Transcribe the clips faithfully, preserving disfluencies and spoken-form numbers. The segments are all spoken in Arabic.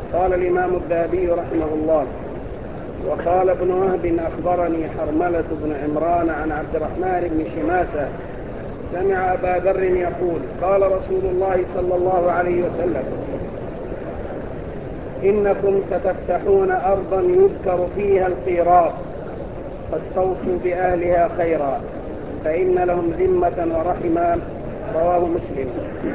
قال الإمام الذهبي رحمه الله: وقال ابن وهب أخبرني حرملة بن عمران عن عبد الرحمن بن شماسة سمع أبا ذر يقول: قال رسول الله صلى الله عليه وسلم: إنكم ستفتحون أرضا يذكر فيها القيراط فاستوصوا بأهلها خيرا فإن لهم ذمة ورحما. رواه مسلم.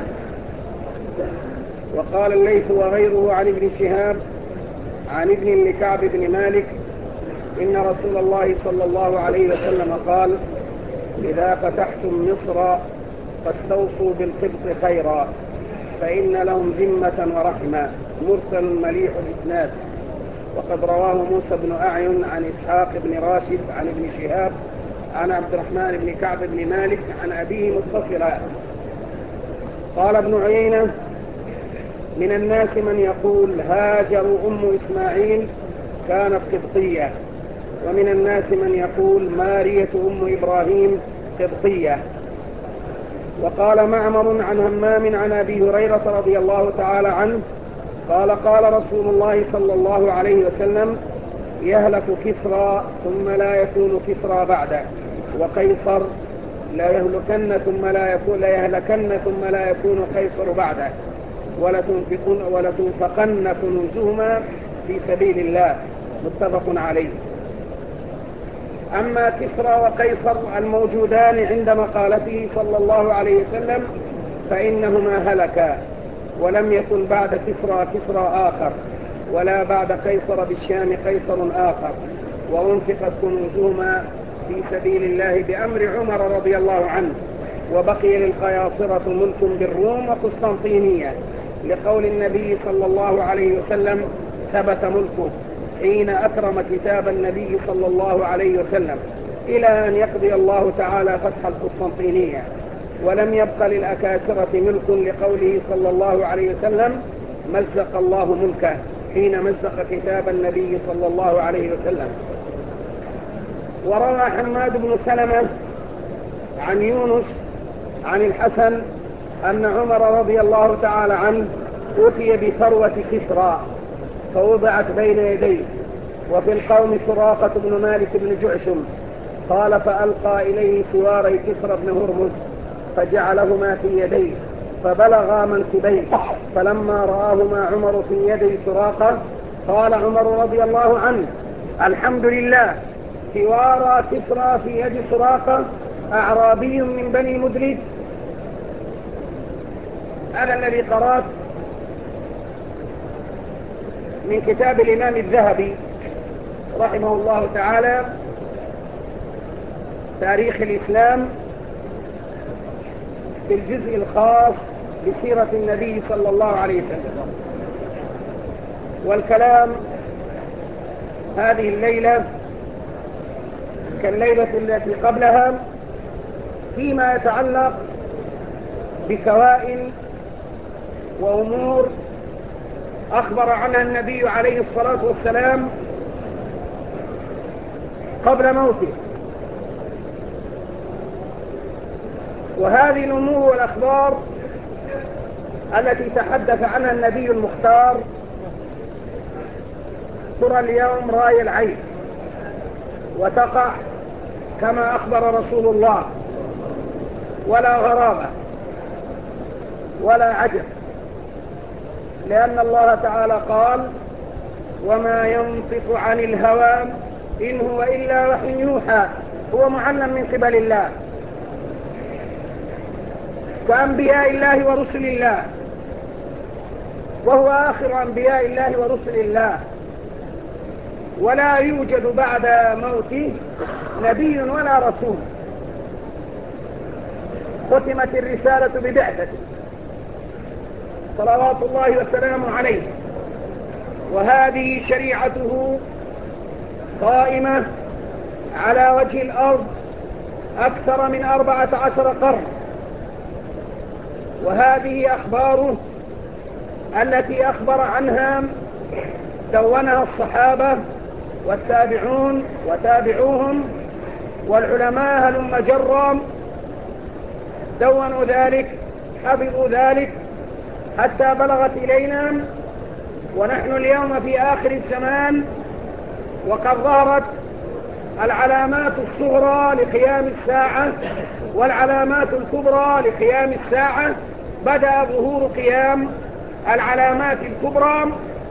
وقال الليث وغيره عن ابن شهاب عن ابن لكعب بن مالك إن رسول الله صلى الله عليه وسلم قال: إذا فتحتم مصر فاستوصوا بالقبط خيرا فإن لهم ذمة ورحمة. مرسل مليح الإسناد. وقد رواه موسى بن أعين عن إسحاق بن راشد عن ابن شهاب عن عبد الرحمن بن كعب بن مالك عن أبيه متصلا. قال ابن عيينة: من الناس من يقول هاجر أم إسماعيل كانت قبطية، ومن الناس من يقول مارية أم إبراهيم قبطية. وقال معمر عن همام عن أبي هريرة رضي الله تعالى عنه قال: قال رسول الله صلى الله عليه وسلم: يهلك كسرى ثم لا يكون كسرى بعده، وقيصر لا يهلكن ثم لا يكون لا يهلكن ثم لا يكون قيصر بعده، ولتنفقن ولتنفقن كنوزهما في سبيل الله. متفق عليه. أما كسرى وقيصر الموجودان عند مقالته صلى الله عليه وسلم فإنهما هلكا، ولم يكن بعد كسرى كسرى آخر، ولا بعد قيصر بالشام قيصر آخر، وأنفقت كنوزهما في سبيل الله بأمر عمر رضي الله عنه. وبقي للقياصرة ملك بالروم وقسطنطينية، لقول النبي صلى الله عليه وسلم: ثبت ملكه حين أكرم كتاب النبي صلى الله عليه وسلم، إلى أن يقضي الله تعالى فتح القسطنطينية. ولم يبق للأكاسرة ملك، لقوله صلى الله عليه وسلم: مزق الله ملكه، حين مزق كتاب النبي صلى الله عليه وسلم. وروى حماد بن سلمة عن يونس عن الحسن أن عمر رضي الله تعالى عنه أتي بثروة كسرى فوضعت بين يديه، وفي القوم سراقة بن مالك بن جعشم. قال: فألقى إليه سواري كسرى بن هرمز فجعلهما في يديه فبلغا منكبيه، فلما رآهما عمر في يدي سراقة قال عمر رضي الله عنه: الحمد لله، سوارى كسرى في يد سراقة أعرابي من بني مدلج. هذا الذي قرأت من كتاب الإمام الذهبي رحمه الله تعالى تاريخ الإسلام في الجزء الخاص بسيرة النبي صلى الله عليه وسلم. والكلام هذه الليلة كالليلة التي قبلها فيما يتعلق بكوائن وأمور أخبر عنها النبي عليه الصلاة والسلام قبل موته. وهذه الأمور والأخبار التي تحدث عنها النبي المختار ترى اليوم رأي العين، وتقع كما أخبر رسول الله، ولا غرابة ولا عجب، لأن الله تعالى قال: وما ينطق عن الهوى إن هو إلا وحي يوحى. هو معلم من قبل الله كأنبياء الله ورسل الله، وهو آخر أنبياء الله ورسل الله، ولا يوجد بعد موته نبي ولا رسول. ختمت الرسالة ببعثته صلوات الله وسلامه عليه، وهذه شريعته قائمة على وجه الأرض أكثر من أربعة عشر قرن. وهذه أخباره التي أخبر عنها دونها الصحابة والتابعون وتابعوهم والعلماء هلم جرا، دونوا ذلك، حفظوا ذلك، حتى بلغت إلينا ونحن اليوم في آخر الزمان، وقد ظهرت العلامات الصغرى لقيام الساعة والعلامات الكبرى لقيام الساعة. بدأ ظهور قيام العلامات الكبرى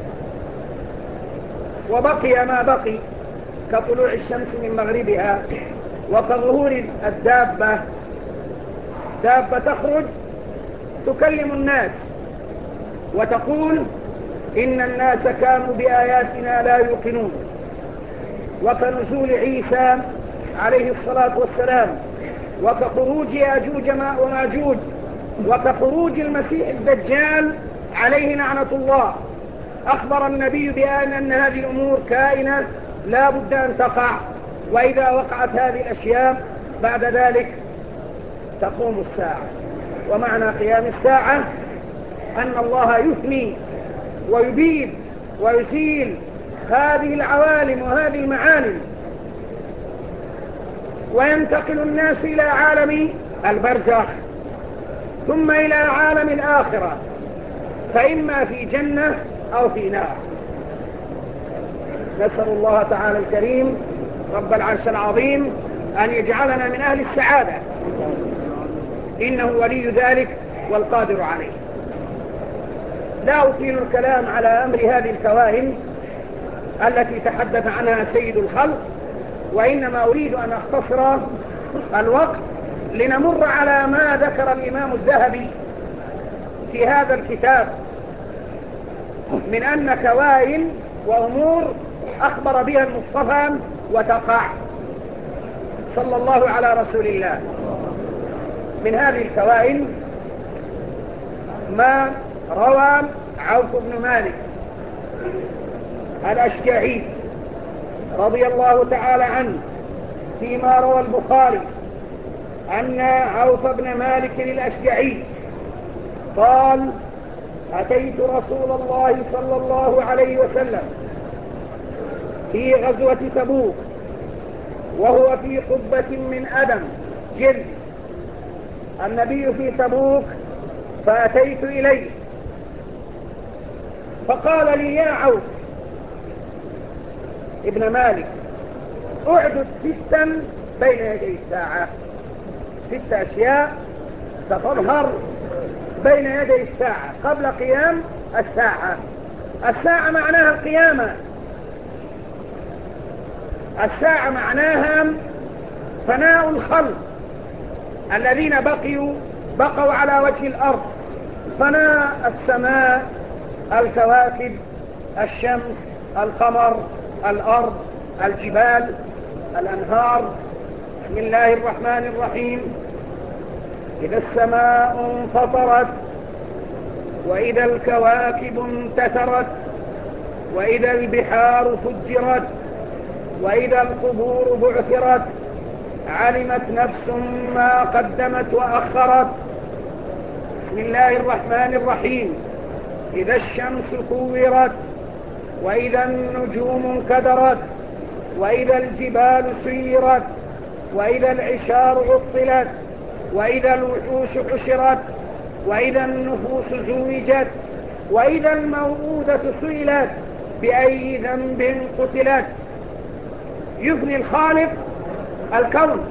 وبقي ما بقي كطلوع الشمس من مغربها، وكظهور الدابة، دابة تخرج تكلم الناس وتقول إن الناس كانوا بآياتنا لا يوقنون، وكنزول عيسى عليه الصلاة والسلام، وكخروج ياجوج وماجوج، وكخروج المسيح الدجال عليه لعنة الله. أخبر النبي بأن أن هذه الأمور كائنة لا بد أن تقع، وإذا وقعت هذه الأشياء بعد ذلك تقوم الساعة. ومعنى قيام الساعة أن الله يثني ويبيد ويزيل هذه العوالم وهذه المعالم، وينتقل الناس إلى عالم البرزخ ثم إلى عالم الآخرة، فإما في جنة أو في نار. نسأل الله تعالى الكريم رب العرش العظيم أن يجعلنا من أهل السعادة، إنه ولي ذلك والقادر عليه. لا أطيل الكلام على أمر هذه الكواهن التي تحدث عنها سيد الخلق، وإنما أريد أن أختصر الوقت لنمر على ما ذكر الإمام الذهبي في هذا الكتاب من أن كواهن وأمور أخبر بها المصطفى وتقع صلى الله على رسول الله. من هذه الكواهن ما روى عوف بن مالك الأشجعي رضي الله تعالى عنه فيما روى البخاري أن عوف بن مالك الأشجعي قال: أتيت رسول الله صلى الله عليه وسلم في غزوة تبوك وهو في قبة من أدم جلد. النبي في تبوك فأتيت إليه فقال لي: يا عوف ابن مالك، اعدد ستا بين يدي الساعة، ست أشياء ستظهر بين يدي الساعة قبل قيام الساعة. الساعة معناها القيامة، الساعة معناها فناء الخلق الذين بقيوا بقوا على وجه الأرض، فناء السماء، الكواكب، الشمس، القمر، الأرض، الجبال، الأنهار. بسم الله الرحمن الرحيم: إذا السماء انفطرت، وإذا الكواكب انتثرت، وإذا البحار فجرت، وإذا القبور بعثرت، علمت نفس ما قدمت وأخرت. بسم الله الرحمن الرحيم: إذا الشمس كورت، وإذا النجوم انكدرت، وإذا الجبال سيرت، وإذا العشار عطلت، وإذا الوحوش حشرت، وإذا النفوس زوجت، وإذا الموءودة سئلت بأي ذنب قتلت. يفني الخالق الكون.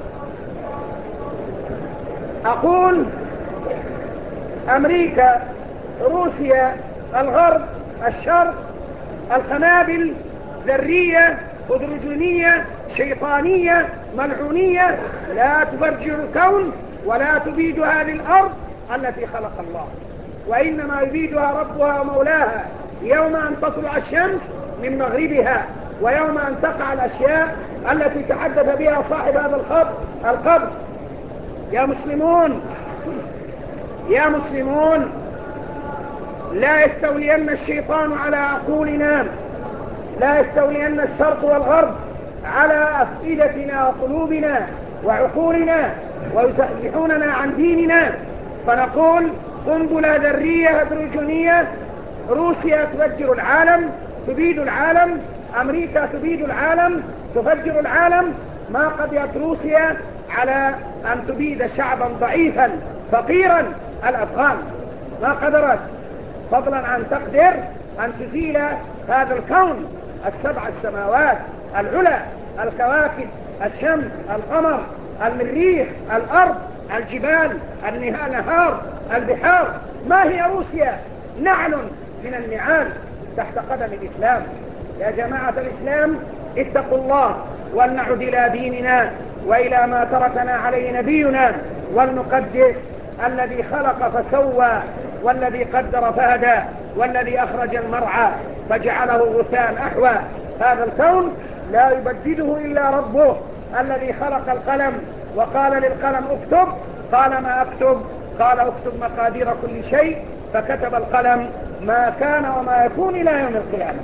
أقول أمريكا، روسيا، الغرب، الشرق، القنابل ذرية هيدروجينية شيطانية ملعونية لا تفجر الكون ولا تبيد هذه الأرض التي خلق الله، وإنما يبيدها ربها ومولاها يوم أن تطلع الشمس من مغربها، ويوم أن تقع الأشياء التي تحدث بها صاحب هذا الخط القبر. يا مسلمون، يا مسلمون، لا يستولين الشيطان على عقولنا، لا يستولين الشرق والغرب على أفئدتنا وقلوبنا وعقولنا ويزحزحوننا عن ديننا، فنقول قنبلة ذرية هيدروجينية، روسيا تفجر العالم، تبيد العالم، أمريكا تبيد العالم، تفجر العالم. ما قضيت روسيا على أن تبيد شعبا ضعيفا فقيرا الأفغان، ما قدرت، فضلا عن تقدر أن تزيل هذا الكون، السبع السماوات العلى، الكواكب، الشمس، القمر، المريخ، الأرض، الجبال، النهار، البحار. ما هي روسيا؟ نعل من النعال تحت قدم الإسلام. يا جماعة الإسلام، اتقوا الله ولنعد إلى ديننا وإلى ما تركنا عليه نبينا، ولنقدس الذي خلق فسوى، والذي قدر فهدى، والذي أخرج المرعى فجعله غثاء أحوى. هذا الكون لا يبدده إلا ربه، الذي خلق القلم وقال للقلم اكتب، قال ما أكتب؟ قال اكتب مقادير كل شيء، فكتب القلم ما كان وما يكون إلى يوم القيامة.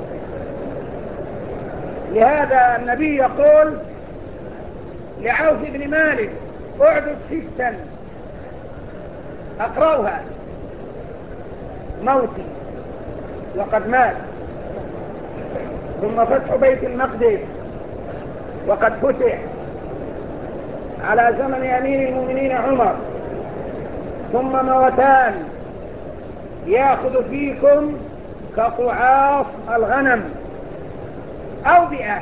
لهذا النبي يقول لعوف بن مالك: اعدد ستا أقرأها: موتي وقد مات، ثم فتح بيت المقدس وقد فتح على زمن أمير المؤمنين عمر، ثم موتان يأخذ فيكم كقعاص الغنم، أوبئة،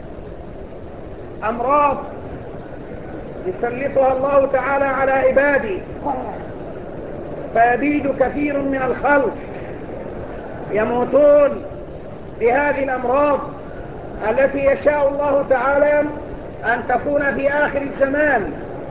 أمراض يسلطها الله تعالى على عباده فيبيد كثير من الخلق يموتون بهذه الأمراض التي يشاء الله تعالى أن تكون في آخر الزمان.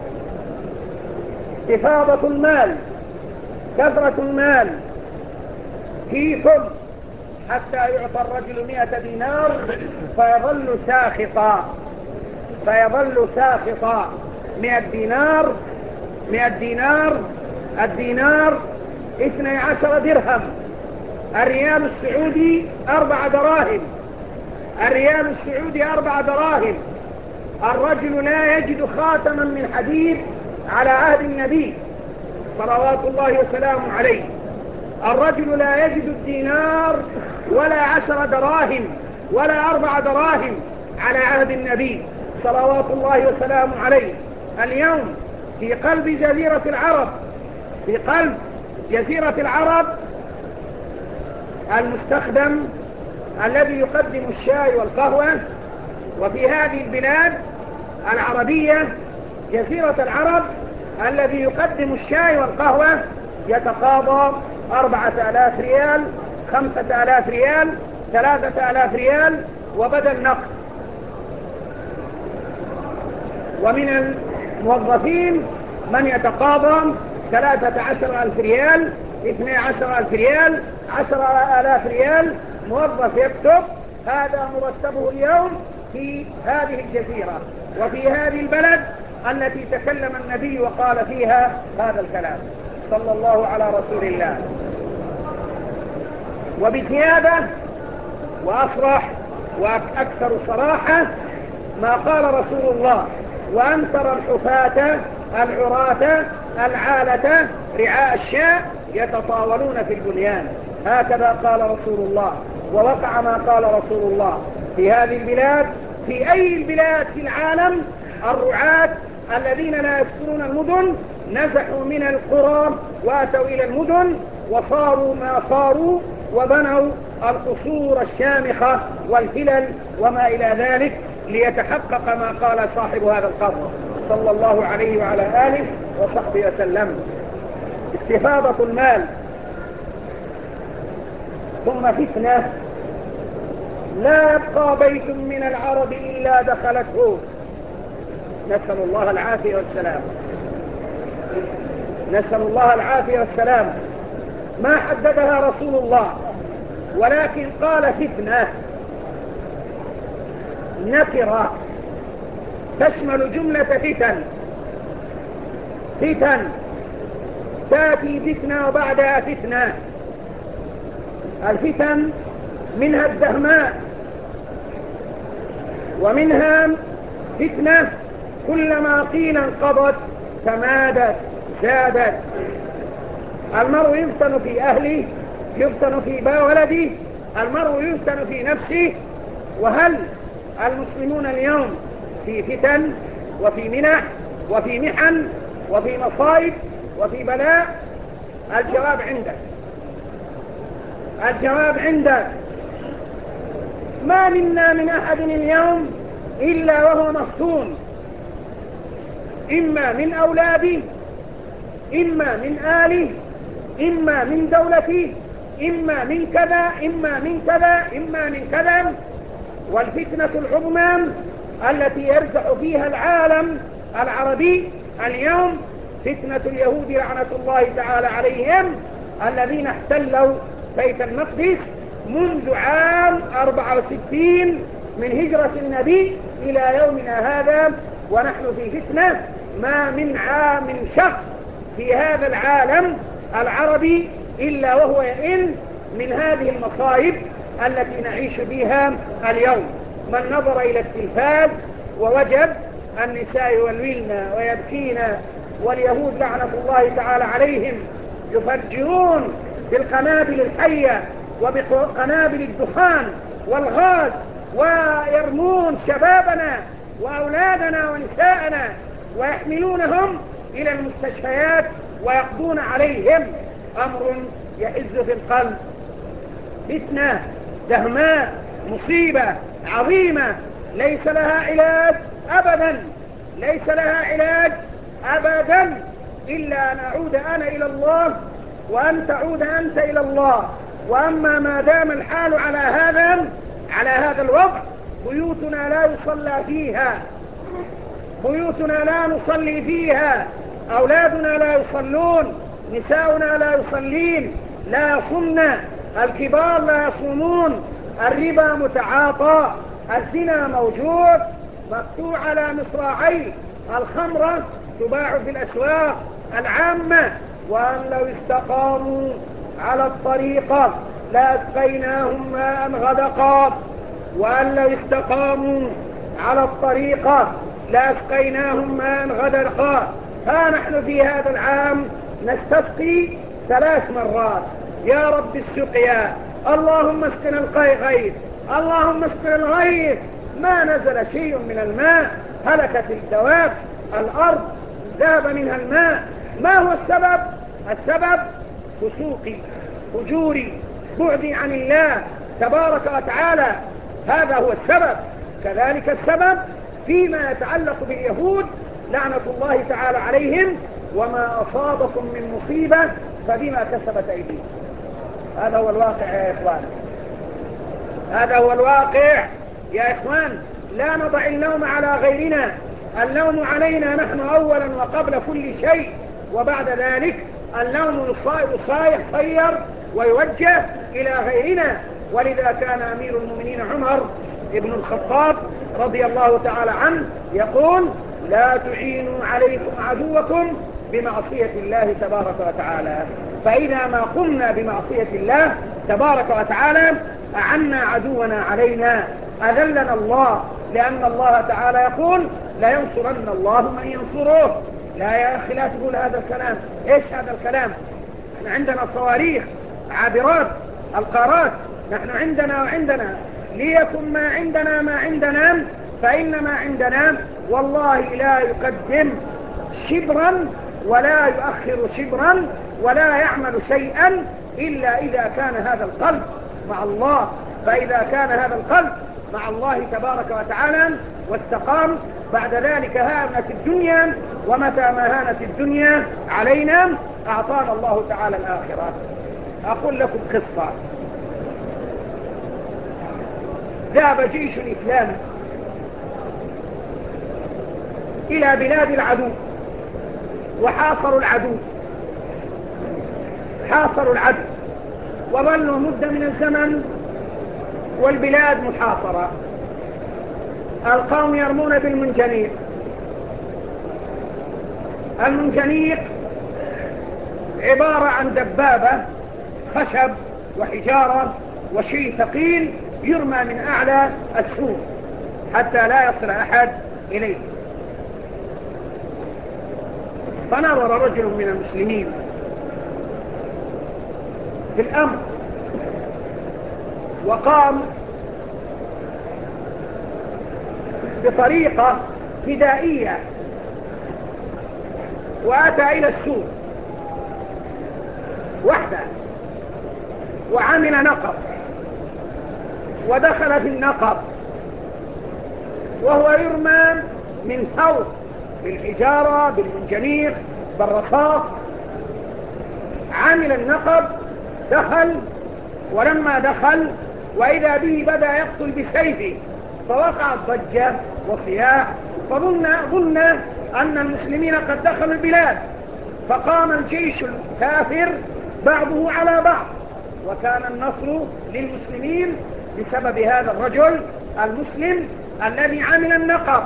استفاضة المال، كثرة المال فيكم حتى يعطى الرجل مئة دينار فيظل ساخطا، فيظل ساخطا. مئة دينار، مئة دينار، الدينار اثني عشر درهم، الريال السعودي أربع دراهم، الريال السعودي أربع دراهم. الرجل لا يجد خاتما من حديد على عهد النبي صلوات الله وسلامه عليه. الرجل لا يجد الدينار ولا عشر دراهم ولا أربع دراهم على عهد النبي صلوات الله وسلامه عليه. اليوم في قلب جزيرة العرب، في قلب جزيرة العرب المستخدم الذي يقدم الشاي والقهوة، وفي هذه البلاد العربية جزيرة العرب الذي يقدم الشاي والقهوة يتقاضى أربعة آلاف ريال، خمسة آلاف ريال، ثلاثة آلاف ريال وبدل نقد. ومن الموظفين من يتقاضى ثلاثة عشر ألف ريال، اثني عشر ألف ريال، عشر آلاف ريال. موظف يكتب هذا مرتبه اليوم في هذه الجزيرة وفي هذه البلد التي تكلم النبي وقال فيها هذا الكلام صلى الله على رسول الله. وبزيادة وأصرح وأكثر صراحة ما قال رسول الله: وأن ترى الحفاة العراة العالة رعاء الشاء يتطاولون في البنيان. هكذا قال رسول الله، ووقع ما قال رسول الله. في هذه البلاد، في أي البلاد في العالم، الرعاة الذين لا يسكنون المدن نزحوا من القرى واتوا إلى المدن وصاروا ما صاروا، وبنوا القصور الشامخة والفلل وما إلى ذلك ليتحقق ما قال صاحب هذا القرن صلى الله عليه وعلى آله وصحبه وسلم: استفاضة المال، ثم فتنة لا يبقى بيت من العرب إلا دخلته. نسأل الله العافية والسلام، نسأل الله العافية والسلام. ما حددها رسول الله، ولكن قال فتنة نكرة تشمل جملة فتن. فتن تأتي فتنة وبعدها فتنة. الفتن منها الدهماء، ومنها فتنة كلما قيل انقضت تمادت زادت. المرء يفتن في أهله، يفتن في ولده، المرء يفتن في نفسه. وهل المسلمون اليوم في فتن وفي منح وفي محن وفي مصائب وفي بلاء؟ الجواب عندك. الجواب عندك. ما منا من أحد اليوم إلا وهو مفتون، إما من أولاده، إما من آله، إما من دولته، إما من كذا، إما من كذا، إما من كذا. والفتنة العظمى التي يرزح فيها العالم العربي اليوم فتنة اليهود لعنة الله تعالى عليهم، الذين احتلوا بيت المقدس منذ عام أربعة وستين من هجرة النبي إلى يومنا هذا، ونحن في فتنة. ما من عام شخص في هذا العالم العربي إلا وهو يئن من هذه المصائب التي نعيش بها اليوم. من نظر إلى التلفاز ووجد النساء يولولن ويبكين واليهود لعنة الله تعالى عليهم يفجرون بالقنابل الحية وبقنابل الدخان والغاز ويرمون شبابنا وأولادنا ونساءنا ويحملونهم إلى المستشفيات ويقضون عليهم، أمر يحز في القلب. فتنة دهماء، مصيبة عظيمة ليس لها علاج أبدا، ليس لها علاج أبدا إلا أن أعود أنا إلى الله وأن تعود أنت إلى الله. وأما ما دام الحال على هذا على هذا الوضع، بيوتنا لا يصلى فيها، بيوتنا لا نصلي فيها، أولادنا لا يصلون، نساؤنا لا يصلين، لا يصمن، الكبار لا يصومون، الربا متعاطى، الزنا موجود مقطوع على مصراعيه، الخمرة تباع في الأسواق العامة. وأن لو استقاموا على الطريقة لأسقيناهم ماء غدقا، وأن لو استقاموا على الطريقة لأسقيناهم ماء غدقا. ها نحن في هذا العام نستسقي ثلاث مرات: يا رب السقيا، اللهم اسقنا الغيث، اللهم اسقنا الغيث. ما نزل شيء من الماء، هلكت الدواب، الأرض ذهب منها الماء. ما هو السبب؟ السبب فسوقي، فجوري، بعدي عن الله تبارك وتعالى، هذا هو السبب. كذلك السبب فيما يتعلق باليهود لعنة الله تعالى عليهم: وما أصابكم من مصيبة فبما كسبت أيديكم. هذا هو الواقع يا إخوان، هذا هو الواقع يا إخوان. لا نضع اللوم على غيرنا، اللوم علينا نحن أولا وقبل كل شيء، وبعد ذلك اللوم يصير ويوجه إلى غيرنا. ولذا كان أمير المؤمنين عمر ابن الخطاب رضي الله تعالى عنه يقول: لا تعينوا عليكم عدوكم بمعصية الله تبارك وتعالى. فإذا ما قمنا بمعصية الله تبارك وتعالى أعنا عدونا علينا، أذلنا الله، لأن الله تعالى يقول: لا ينصرن الله من ينصره. لا يا أخي لا تقول هذا الكلام. إيش هذا الكلام؟ نحن عندنا صواريخ عابرات القارات، نحن عندنا وعندنا. ليكن ما عندنا ما عندنا، فإن ما عندنا والله لا يقدم شبرا ولا يؤخر شبرا ولا يعمل شيئا إلا إذا كان هذا القلب مع الله. فإذا كان هذا القلب مع الله تبارك وتعالى واستقام، بعد ذلك هانت الدنيا، ومتى ما هانت الدنيا علينا أعطانا الله تعالى الآخرة. أقول لكم قصة. ذهب جيش الإسلام إلى بلاد العدو وحاصروا العدو، حاصروا العدو وظلوا مدة من الزمن والبلاد محاصرة. القوم يرمون بالمنجنيق. المنجنيق عبارة عن دبابة خشب وحجارة وشيء ثقيل يرمى من أعلى السور حتى لا يصل أحد إليه. فنظر رجل من المسلمين في الأمر وقام بطريقة فدائية وأتى إلى السور وحده وعمل نقب ودخل في النقب وهو يرمى من فوق بالحجارة بالمنجنيق بالرصاص. عمل النقب دخل، ولما دخل وإذا به بدأ يقتل بسيفه فوقعت ضجة وصياح، فظن ظن أن المسلمين قد دخلوا البلاد، فقام الجيش الكافر بعضه على بعض، وكان النصر للمسلمين بسبب هذا الرجل المسلم الذي عمل النقب.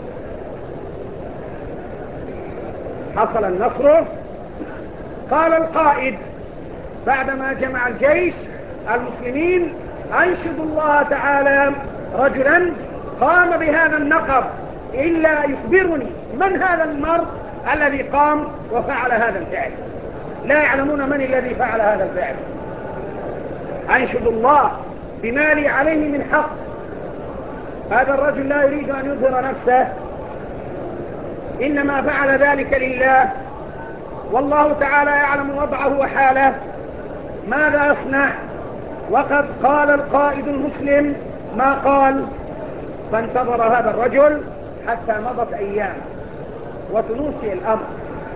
حصل النصر. قال القائد بعدما جمع الجيش المسلمين: أنشد الله تعالى رجلا قام بهذا النقب إلا يخبرني من هذا المرء الذي قام وفعل هذا الفعل. لا يعلمون من الذي فعل هذا الفعل. أنشد الله بما لي عليه من حق. هذا الرجل لا يريد أن يظهر نفسه، إنما فعل ذلك لله، والله تعالى يعلم وضعه وحاله ماذا يصنع. وقد قال القائد المسلم ما قال، فانتظر هذا الرجل حتى مضت أيام وتنوسي الأمر،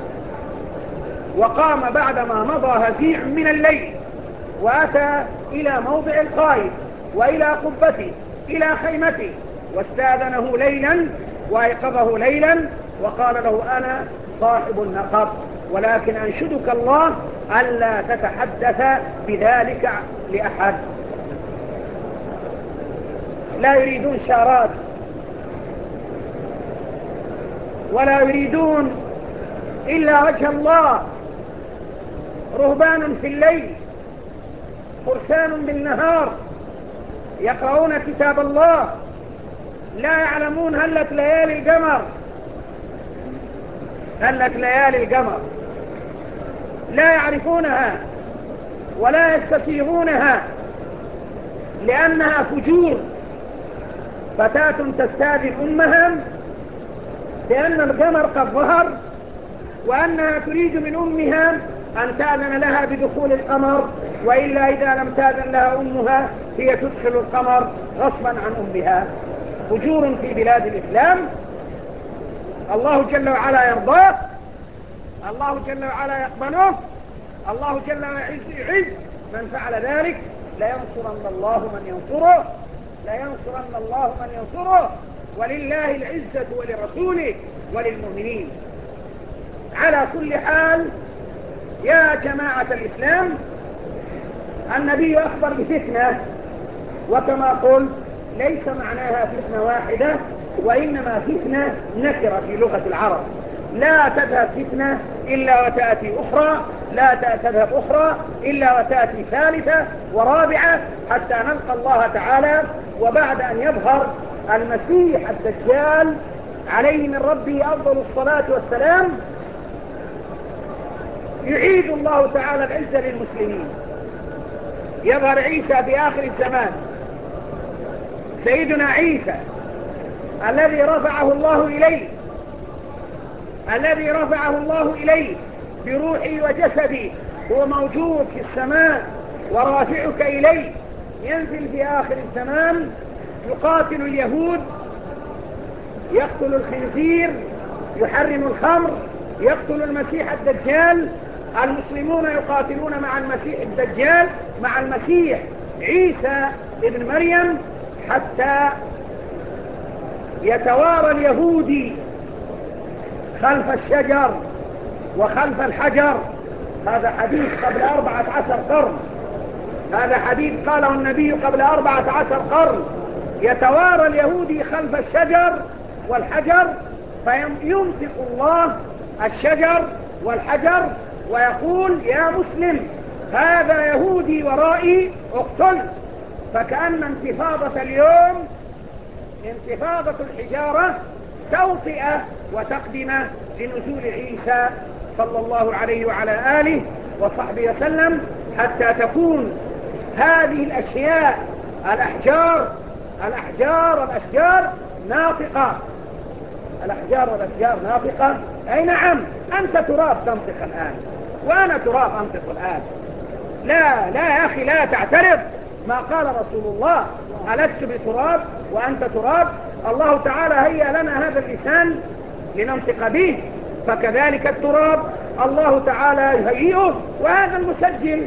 وقام بعدما مضى هزيع من الليل وأتى إلى موضع القائد وإلى قبته إلى خيمته، واستاذنه ليلا وأيقظه ليلا وقال له: أنا صاحب النقب، ولكن أنشدك الله ألا تتحدث بذلك لأحد. لا يريدون شارات ولا يريدون إلا وجه الله. رهبان في الليل، فرسان بالنهار، يقرؤون كتاب الله، لا يعلمون هلت ليالي القمر، هلت ليالي القمر لا يعرفونها ولا يستسيغونها لأنها فجور. فتاة تستاذن أمها بأن القمر قد ظهر، وأنها تريد من أمها أن تأذن لها بدخول القمر، وإلا إذا لم تأذن لها أمها هي تدخل القمر غصبا عن أمها. فجور في بلاد الإسلام الله جل وعلا يرضاه، الله جل وعلا يقبله، الله جل وعلا يعز من فعل ذلك. لينصرن الله من ينصره، لينصرن الله من ينصره، ولله العزة ولرسوله وللمؤمنين. على كل حال يا جماعة الإسلام، النبي أخبر بفتنة، وكما قلت ليس معناها فتنة واحدة، وإنما فتنة نكرة في لغة العرب. لا تذهب فتنة إلا وتأتي أخرى، لا تذهب أخرى إلا وتأتي ثالثة ورابعة، حتى نلقى الله تعالى. وبعد أن يظهر المسيح الدجال عليه من ربه أفضل الصلاة والسلام، يعيد الله تعالى العزة للمسلمين. يظهر عيسى في آخر الزمان، سيدنا عيسى الذي رفعه الله إليه، الذي رفعه الله إليه بروحي وجسدي، هو موجود في السماء ورافعك إليه. ينزل في آخر الزمان يقاتل اليهود، يقتل الخنزير، يحرم الخمر، يقتل المسيح الدجال. المسلمون يقاتلون مع المسيح الدجال، مع المسيح عيسى ابن مريم، حتى يتوارى اليهودي خلف الشجر وخلف الحجر. هذا حديث قبل أربعة عشر قرن، هذا حديث قاله النبي قبل أربعة عشر قرن. يتوارى اليهودي خلف الشجر والحجر، فينطق الله الشجر والحجر ويقول: يا مسلم هذا يهودي ورائي اقتل. فكأن انتفاضة اليوم انتفاضة الحجارة توطئة وتقدمة لنزول عيسى صلى الله عليه وعلى آله وصحبه وسلم، حتى تكون هذه الأشياء الأحجار الأحجار الأشجار ناطقة. الأحجار والأشجار ناطقة. أي نعم، أنت تراب تنطق الآن، وأنا تراب أنطق الآن. لا لا يا أخي لا تعترض، ما قال رسول الله ألست بتراب وأنت تراب؟ الله تعالى هيأ لنا هذا اللسان لننطق به، فكذلك التراب الله تعالى يهيئه. وهذا المسجل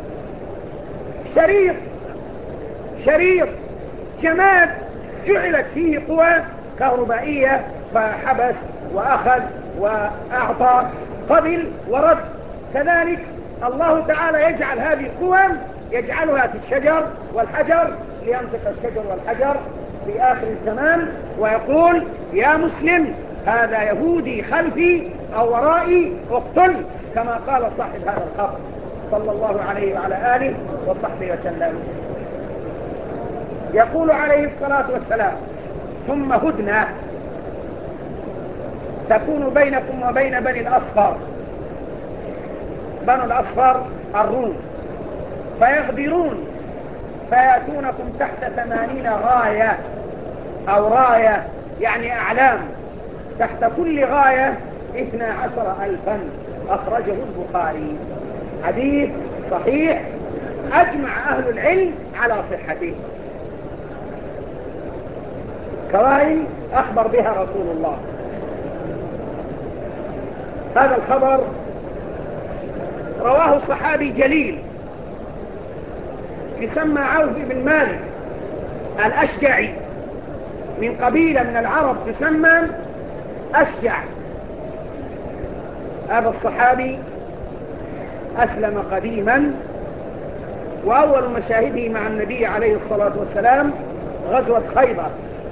شريط شريط جماد جعلت فيه قوى كهربائية، فحبس وأخذ وأعطى قبل ورد. كذلك الله تعالى يجعل هذه القوى يجعلها في الشجر والحجر لينطق الشجر والحجر في آخر الزمان ويقول يا مسلم هذا يهودي خلفي أو ورائي اقتل، كما قال صاحب هذا الخبر صلى الله عليه وعلى آله وصحبه وسلم. يقول عليه الصلاة والسلام ثم هدنة تكون بينكم وبين بني الأصفر. بنو الأصفر الروم، فيغدرون فيأتونكم تحت ثمانين غاية أو راية يعني أعلام، تحت كل غاية اثنا عشر ألفا. أخرجه البخاري، حديث صحيح أجمع أهل العلم على صحته. كوائن أخبر بها رسول الله. هذا الخبر رواه صحابي جليل يسمى عوف بن مالك الأشجعي، من قبيلة من العرب تسمى أشجع. هذا الصحابي أسلم قديما، وأول مشاهده مع النبي عليه الصلاة والسلام غزوة خيبر،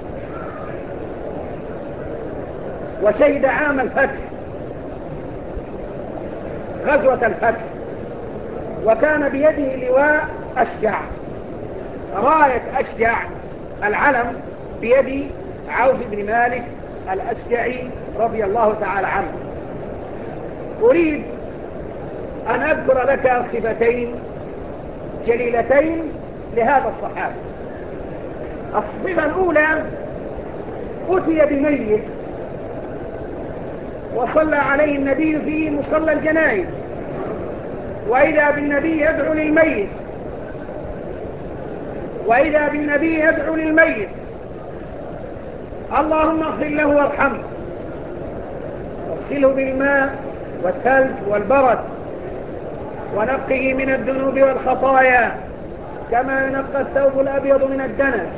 وشهد عام الفتح غزوة الفتح، وكان بيده لواء أشجع، راية أشجع العلم بيد عوف بن مالك الأشجعي رضي الله تعالى عنه. أريد أن أذكر لك صفتين جليلتين لهذا الصحابي. الصفة الأولى أتي بميت وصلى عليه النبي في مصلى الجنائز، وإذا بالنبي يدعو للميت وإذا بالنبي يدعو للميت اللهم اغفر له وارحمه واغسله بالماء والثلج والبرد ونقه من الذنوب والخطايا كما ينقى الثوب الأبيض من الدنس.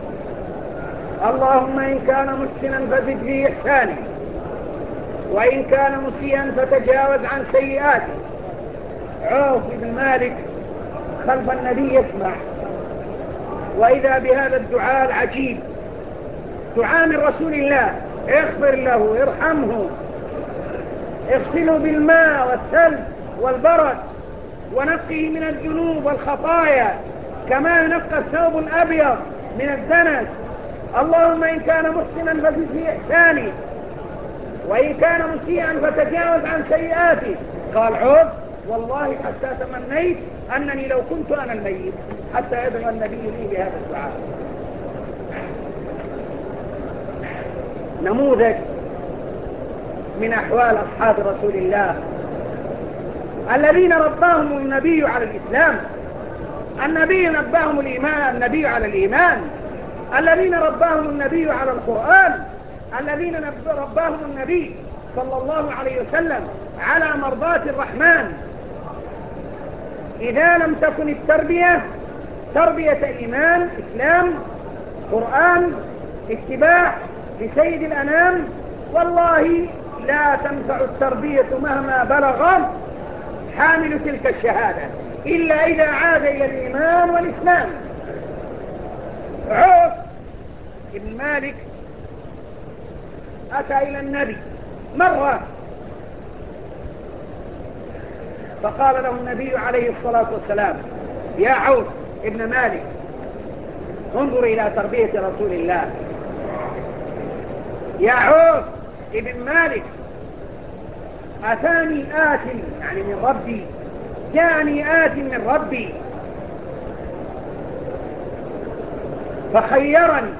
اللهم إن كان محسنا فزد في إحسانه، وإن كان مسيئا فتجاوز عن سيئاته. عوف بن مالك خلف النبي يسمع، وإذا بهذا الدعاء العجيب، دعاء من رسول الله: اغفر له ارحمه اغسله بالماء والثلج والبرد ونقه من الذنوب والخطايا كما ينقى الثوب الأبيض من الدنس. اللهم إن كان محسنا فزد في إحسانه، وإن كان مسيئا فتجاوز عن سيئاته. قال عوف: والله حتى تمنيت أنني لو كنت أنا الميت حتى يدعو النبي لي بهذا الدعاء. نموذج من أحوال أصحاب رسول الله الذين رباهم النبي على الإسلام، النبي نباهم الإيمان، النبي على الإيمان، الذين رباهم النبي على القرآن، الذين رباهم النبي صلى الله عليه وسلم على مرضاة الرحمن. إذا لم تكن التربية تربية إيمان إسلام قرآن اتباع لسيد الأنام، والله لا تنفع التربية مهما بلغ حامل تلك الشهادة إلا إذا عاد إلى الإيمان والإسلام. عوف بن مالك أتى إلى النبي مرة فقال له النبي عليه الصلاة والسلام: يا عوف ابن مالك، انظر إلى تربية رسول الله. يا عوف ابن مالك، أتاني آت يعني من ربي، جاءني آت من ربي فخيرني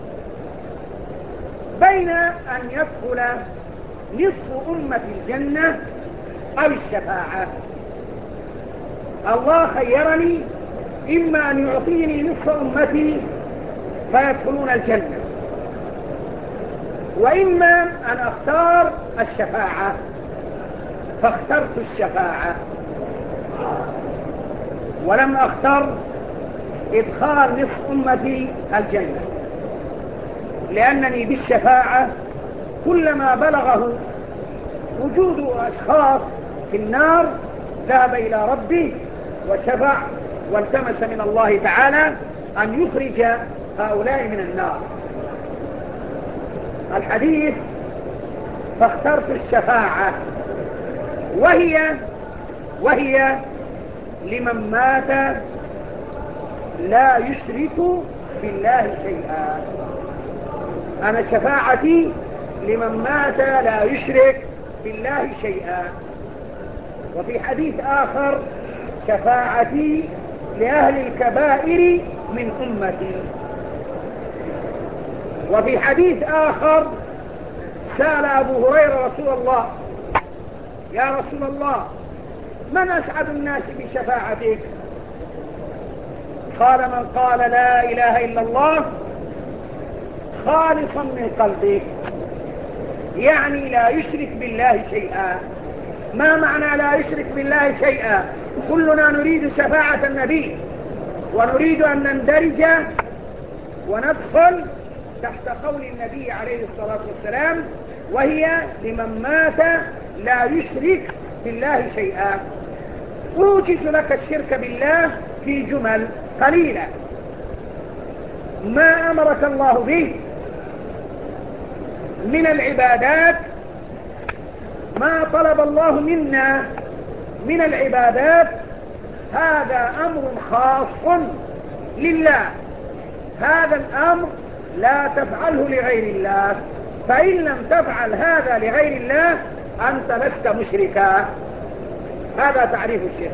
بين أن يدخل نصف أمة الجنة أو الشفاعة. الله خيرني إما أن يعطيني نصف أمتي فيدخلون الجنة، وإما أن أختار الشفاعة، فاخترت الشفاعة ولم أختر إدخال نصف أمتي الجنة، لأنني بالشفاعة كلما بلغه وجود أشخاص في النار ذهب إلى ربه وشفع والتمس من الله تعالى أن يخرج هؤلاء من النار. الحديث فاخترت الشفاعة، وهي وهي لمن مات لا يشرك بالله شيئا. أنا شفاعتي لمن مات لا يشرك بالله شيئا. وفي حديث آخر شفاعتي لأهل الكبائر من أمتي. وفي حديث آخر سأل أبو هريرة رسول الله: يا رسول الله، من أسعد الناس بشفاعتك؟ قال: من قال لا إله إلا الله خالصا من قلبه، يعني لا يشرك بالله شيئا. ما معنى لا يشرك بالله شيئا؟ كلنا نريد شفاعة النبي ونريد أن نندرج وندخل تحت قول النبي عليه الصلاة والسلام: وهي لمن مات لا يشرك بالله شيئا. أوجز لك الشرك بالله في جمل قليلة. ما أمرك الله به من العبادات، ما طلب الله منا من العبادات، هذا أمر خاص لله. هذا الأمر لا تفعله لغير الله، فإن لم تفعل هذا لغير الله أنت لست مشركا. هذا تعريف الشرك.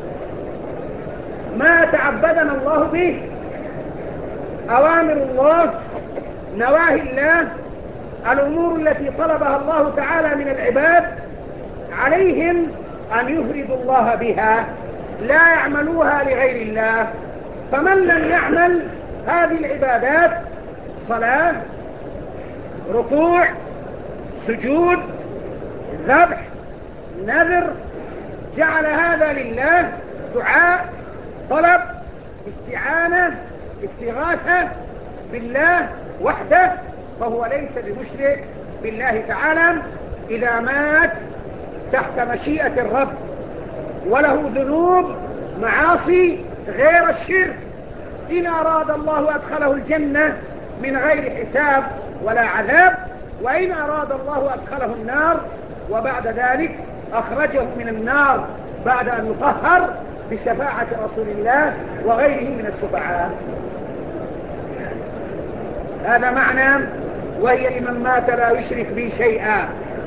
ما تعبدنا الله به، أوامر الله، نواهي الله، الأمور التي طلبها الله تعالى من العباد، عليهم أن يفردوا الله بها، لا يعملوها لغير الله. فمن لم يعمل هذه العبادات، صلاة، ركوع، سجود، ذبح، نذر، جعل هذا لله، دعاء، طلب، استعانة، استغاثة بالله وحده، فهو ليس بمشرك بالله تعالى إذا مات تحت مشيئة الرب وله ذنوب معاصي غير الشرك. إن أراد الله أدخله الجنة من غير حساب ولا عذاب، وإن أراد الله أدخله النار وبعد ذلك أخرجه من النار بعد أن يطهر بشفاعة رسول الله وغيره من الشفعاء. هذا معنى وهي لمن مات لا يشرك بي شيئا،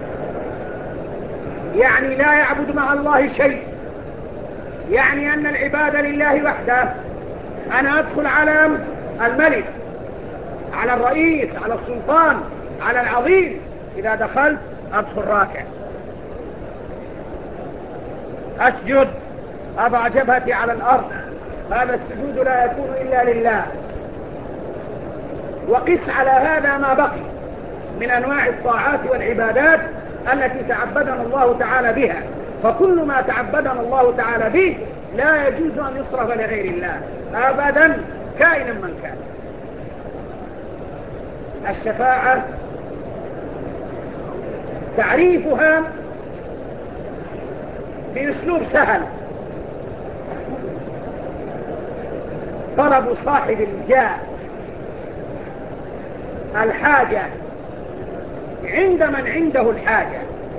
يعني لا يعبد مع الله شيء، يعني أن العبادة لله وحده. أنا أدخل على الملك، على الرئيس، على السلطان، على العظيم. إذا دخلت أدخل راكع، أسجد، أضع جبهتي على الأرض. هذا السجود لا يكون إلا لله. وقس على هذا ما بقي من أنواع الطاعات والعبادات التي تعبدنا الله تعالى بها، فكل ما تعبدنا الله تعالى به لا يجوز أن يصرف لغير الله أبدا كائنا من كان. الشفاعة تعريفها بأسلوب سهل: طلب صاحب الجاه الحاجة عند من عنده الحاجة.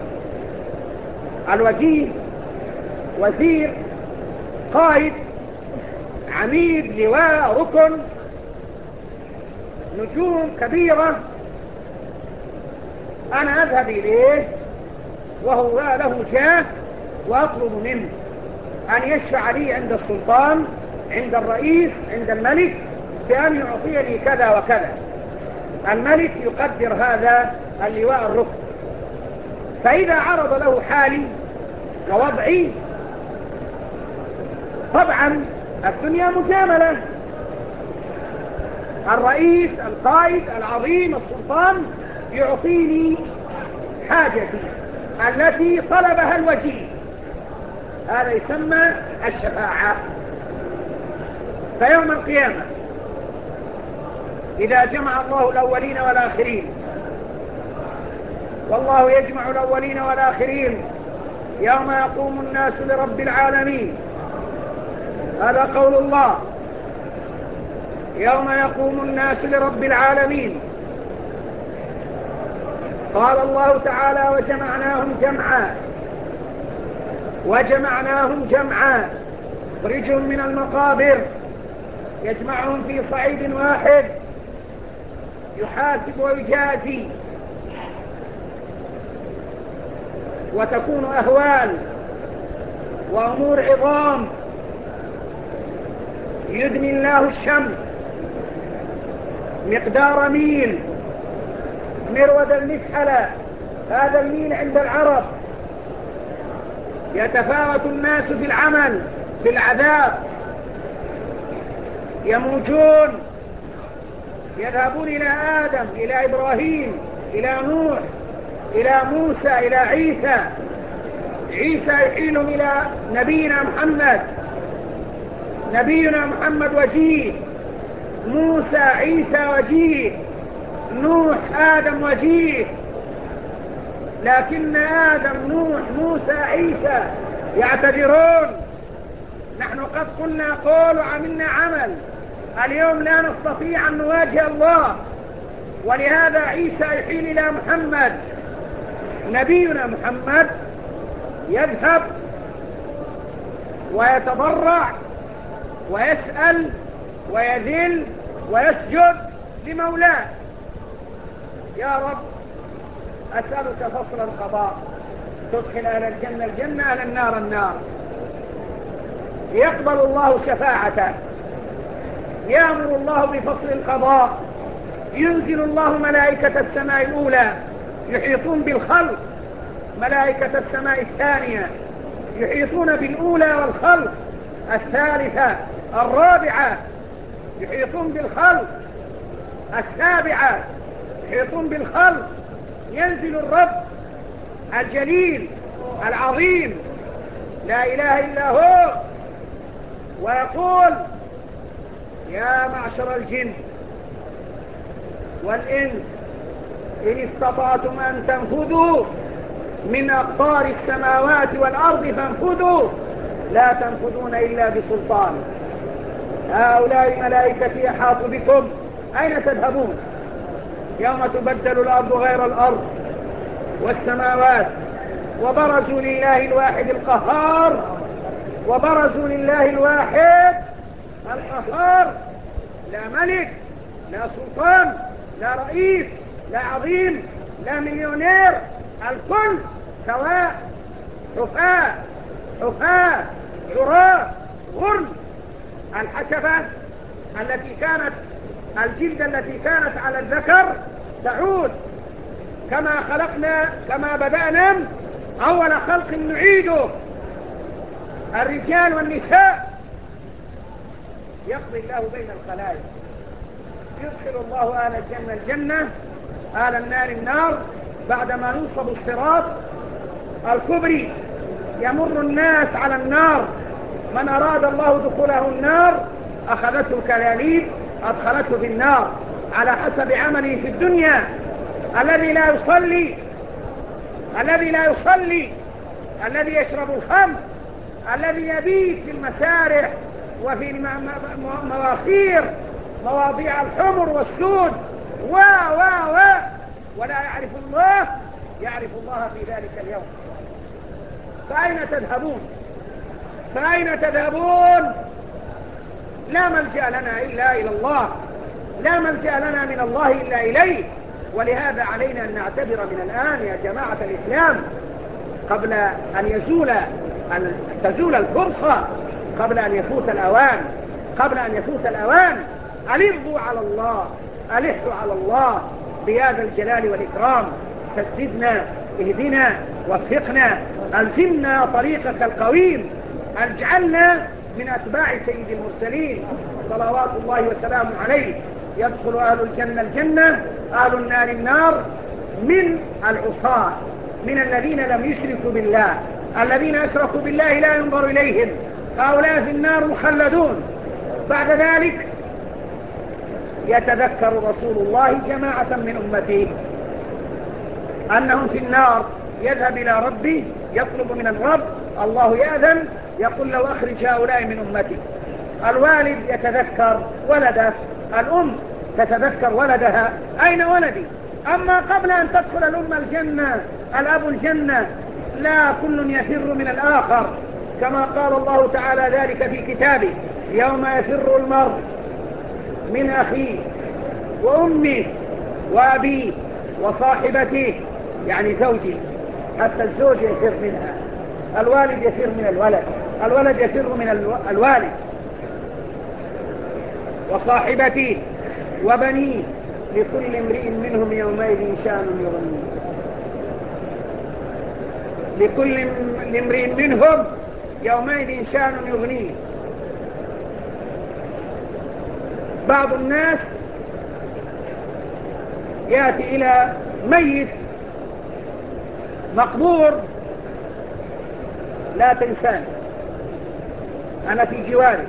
الوزير، وزير، قائد، عميد، لواء، ركن، نجوم كبيرة، أنا أذهب إليه وهو له جاه وأطلب منه أن يشفع لي عند السلطان، عند الرئيس، عند الملك، بأن يعطيني كذا وكذا. الملك يقدر هذا اللواء الركن، فإذا عرض له حالي ووضعي طبعا الدنيا مجاملة، الرئيس القائد العظيم السلطان يعطيني حاجتي التي طلبها الوجيه، هذا يسمى الشفاعة. فيوم القيامة إذا جمع الله الأولين والآخرين، والله يجمع الأولين والآخرين يوم يقوم الناس لرب العالمين، هذا قول الله، يوم يقوم الناس لرب العالمين. قال الله تعالى وجمعناهم جمعا وجمعناهم جمعا يخرجهم من المقابر، يجمعهم في صعيد واحد، يحاسب ويجازي، وتكون أهوال وأمور عظام. يدني الله الشمس مقدار ميل، مرود المكحلة، هذا الميل عند العرب. يتفاوت الناس في العمل في العذاب، يموجون، يذهبون إلى آدم، إلى إبراهيم، إلى نوح، إلى موسى، إلى عيسى. عيسى يحيلهم إلى نبينا محمد، نبينا محمد وجيه، موسى عيسى وجيه، نوح آدم وجيه. لكن آدم نوح موسى عيسى يعتذرون، نحن قد قلنا قول وعملنا عمل، اليوم لا نستطيع أن نواجه الله، ولهذا عيسى يحيل إلى محمد. نبينا محمد يذهب ويتضرع ويسأل ويذل ويسجد لمولاه، يا رب أسألك فصل القضاء، تدخل أهل الجنة الجنة، أهل النار النار. يقبل الله شفاعته، يأمر الله بفصل القضاء، ينزل الله ملائكة السماء الأولى يحيطون بالخلق، ملائكة السماء الثانية يحيطون بالأولى والخلق، الثالثة الرابعة يحيطون بالخلق، السابعة يحيطون بالخلق. ينزل الرب الجليل العظيم لا إله إلا هو ويقول يا معشر الجن والإنس إن استطعتم أن تنفذوا من أقطار السماوات والأرض فانفذوا لا تنفذون إلا بسلطان. هؤلاء ملائكتي أحاط بكم، أين تذهبون؟ يوم تبدل الأرض غير الأرض والسماوات، وبرزوا لله الواحد القهار، وبرزوا لله الواحد القهار، لا ملك، لا سلطان، لا رئيس، لا عظيم، لا مليونير، الكل سواء، حفاة حفاة عراة غرل. الحشفة التي كانت، الجلد التي كانت على الذكر تعود، كما خلقنا كما بدأنا أول خلق نعيده، الرجال والنساء. يقضي الله بين الخلائق، يدخل الله أهل الجنة الجنة، أهل النار النار. بعدما ينصب الصراط الكبري يمر الناس على النار، من أراد الله دخوله النار أخذته الكلاليب أدخلته في النار على حسب عمله في الدنيا. الذي لا يصلي، الذي لا يصلي، الذي يشرب الخمر، الذي يبيت في المسارح وفي المواخير مواضيع الحمر والسود و و و ولا يعرف الله، يعرف الله في ذلك اليوم. فأين تذهبون؟ فأين تذهبون؟ لا ملجأ لنا إلا إلى الله، لا ملجأ لنا من الله إلا إليه. ولهذا علينا أن نعتبر من الآن يا جماعة الإسلام قبل أن يزول تزول الفرصة، قبل أن يفوت الأوان، قبل أن يفوت الأوان ألظوا على الله، ألحوا على الله بيا ذا الجلال والإكرام. سددنا، اهدنا، وفقنا، ألزمنا طريقك القويم، اجعلنا من أتباع سيد المرسلين صلوات الله وسلامه عليه، يدخل أهل الجنة الجنة، أهل النار النار، من العصاة، من الذين لم يشركوا بالله. الذين أشركوا بالله لا ينظر إليهم، هؤلاء في النار مخلدون. بعد ذلك يتذكر رسول الله جماعة من أمته أنهم في النار، يذهب إلى ربه يطلب من الرب، الله يأذن يقول له أخرج هؤلاء من أمتي. الوالد يتذكر ولده، الأم تتذكر ولدها، أين ولدي؟ أما قبل أن تدخل الأم الجنة، الأب الجنة، لا كل يفر من الآخر، كما قال الله تعالى ذلك في كتابه: يوم يفر المرء من أخيه وأمه وأبيه وصاحبته، يعني زوجه، حتى الزوج يفر منها، الوالد يفر من الولد، الولد يفر من الوالد وصاحبته وبنيه، لكل امرئ منهم يومئذ شأن يغنيه، لكل امرئ منهم يومئذ شأن يغنيه. بعض الناس يأتي إلى ميت مقبور: لا تنساني، أنا في جواري،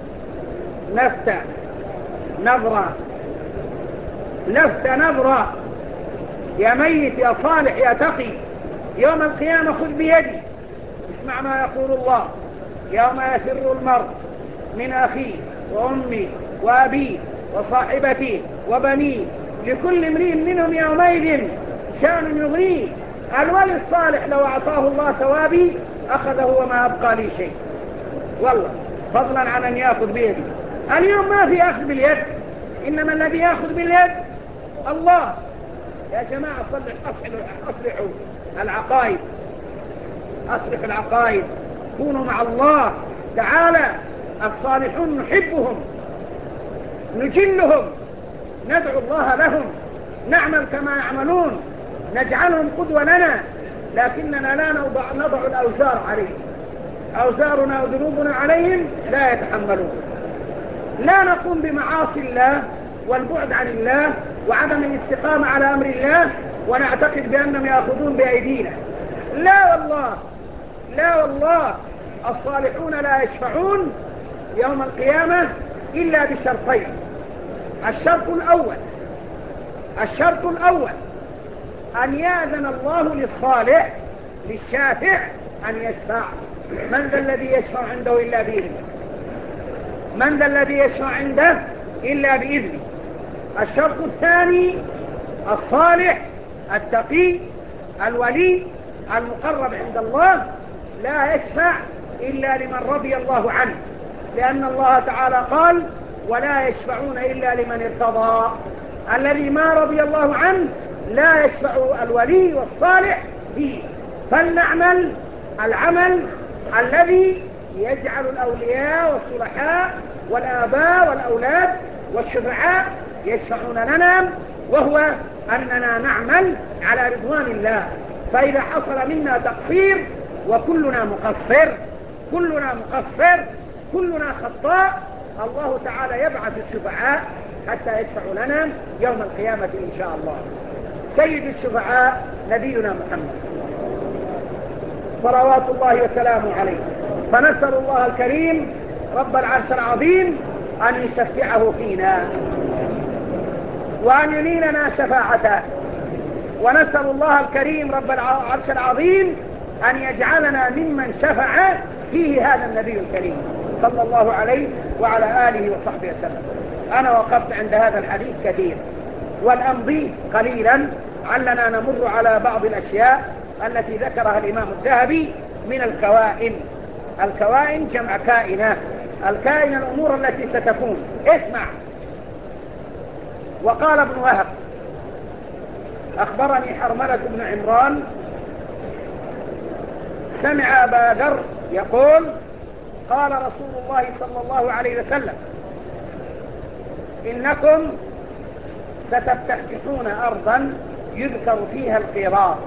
نفتة نظرة، لفتة نظرة، يا ميت يا صالح يا تقي، يوم القيامة خذ بيدي. اسمع ما يقول الله: يوم يفر المرء من أخيه وأمه وأبيه وصاحبته وبنيه، لكل امرئ منهم يومئذ شأن يغنيه. الولي الصالح لو أعطاه الله ثوابي أخذه وما أبقى لي شيء، والله، فضلا عن أن يأخذ بيدي. اليوم ما في أخذ باليد، إنما الذي يأخذ باليد الله. يا جماعة صلح أصلحوا, أصلحوا العقائد، أصلحوا العقائد، كونوا مع الله تعالى. الصالحون نحبهم، نجلهم، ندعو الله لهم، نعمل كما يعملون، نجعلهم قدوة لنا، لكننا لا نضع الأوزار عليهم، أوزارنا وذنوبنا عليهم لا يتحملون. لا نقوم بمعاصي الله والبعد عن الله وعدم الاستقامة على أمر الله ونعتقد بأنهم يأخذون بأيدينا. لا والله، لا والله، الصالحون لا يشفعون يوم القيامة إلا بشرطين. الشرط الأول الشرط الأول أن يأذن الله للصالح للشافع أن يشفع. من ذا الذي يشفع عنده إلا بإذنه؟ من ذا الذي يشفع عنده إلا بإذنه؟ الشرط الثاني: الصالح التقي الولي المقرب عند الله لا يشفع إلا لمن رضي الله عنه، لأن الله تعالى قال: ولا يشفعون إلا لمن ارتضى. الذي ما رضي الله عنه لا يشفع الولي والصالح فيه. فلنعمل العمل الذي يجعل الأولياء والصلحاء والآباء والأولاد والشفعاء يشفعون لنا، وهو أننا نعمل على رضوان الله. فإذا حصل منا تقصير، وكلنا مقصر، كلنا مقصر، كلنا خطاء، الله تعالى يبعث الشفعاء حتى يشفعوا لنا يوم القيامة إن شاء الله. سيد الشفعاء نبينا محمد صلوات الله وسلامه عليه، فنسأل الله الكريم رب العرش العظيم أن يشفعه فينا وأن ينيلنا شفاعته، ونسأل الله الكريم رب العرش العظيم أن يجعلنا ممن شفع فيه هذا النبي الكريم صلى الله عليه وعلى آله وصحبه وسلم. أنا وقفت عند هذا الحديث كثير والأمضي قليلا، علنا نمر على بعض الأشياء التي ذكرها الإمام الذهبي من الكوائن. الكوائن جمع كائنة، الكائن الأمور التي ستكون. اسمع: وقال ابن وهب: أخبرني حرملة بن عمران سمع أبا ذر يقول: قال رسول الله صلى الله عليه وسلم: إنكم ستفتتحون أرضا يذكر فيها القيراط.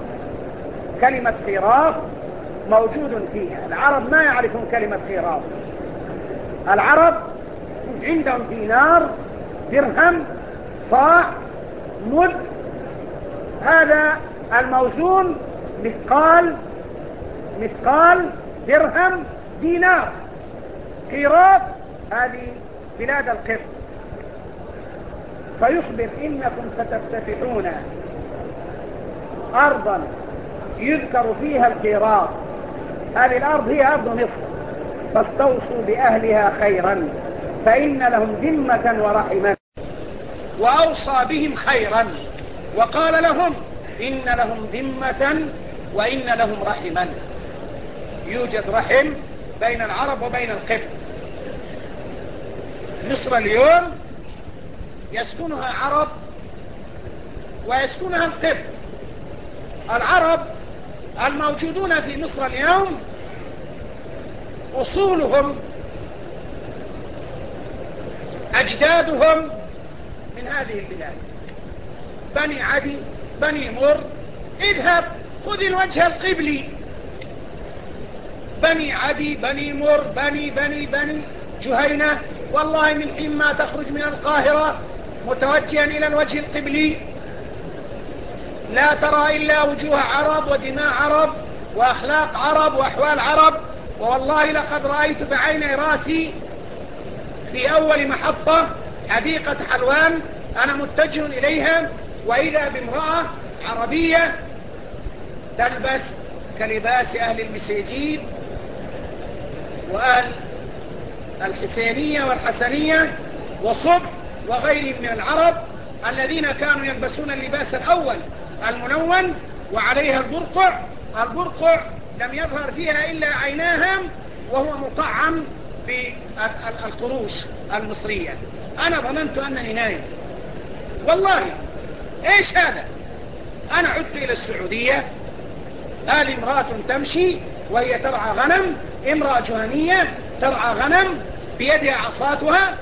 كلمة قيراط موجود فيها، العرب ما يعرفون كلمة قيراط، العرب عندهم دينار، درهم، صاع، مد، هذا الموزون مثقال، مثقال، درهم، دينار، قيراط، هذه بلاد القبط. فيخبر إنكم ستفتتحون أرضا يذكر فيها القيراط، هذه الأرض هي أرض مصر، فاستوصوا بأهلها خيرا فإن لهم ذمة ورحمة. وأوصى بهم خيرا وقال لهم إن لهم ذمة وإن لهم رحما. يوجد رحم بين العرب وبين القبط. مصر اليوم يسكنها عرب ويسكنها القبط. العرب الموجودون في مصر اليوم أصولهم أجدادهم من هذه البلاد، بني عدي، بني مر. اذهب خذ الوجه القبلي، بني عدي، بني مر، بني بني بني جهينة. والله من حين ما تخرج من القاهرة متوجها إلى الوجه القبلي لا ترى إلا وجوه عرب ودماء عرب وأخلاق عرب وأحوال عرب. والله لقد رأيت بعيني راسي في أول محطة حديقة حلوان أنا متجه إليها، وإذا بامرأة عربية تلبس كلباس أهل المسيجين وأهل الحسينية والحسنية وصبح وغيرهم من العرب الذين كانوا يلبسون اللباس الأول الملون وعليها البرقع. البرقع لم يظهر فيها إلا عيناهم وهو مطعم بالقروش المصرية. أنا ظننت أنني نايم والله. إيش هذا؟ أنا عدت إلى السعودية، هذه امرأة تمشي وهي ترعى غنم، امرأة جهنية ترعى غنم بيدها عصاتها.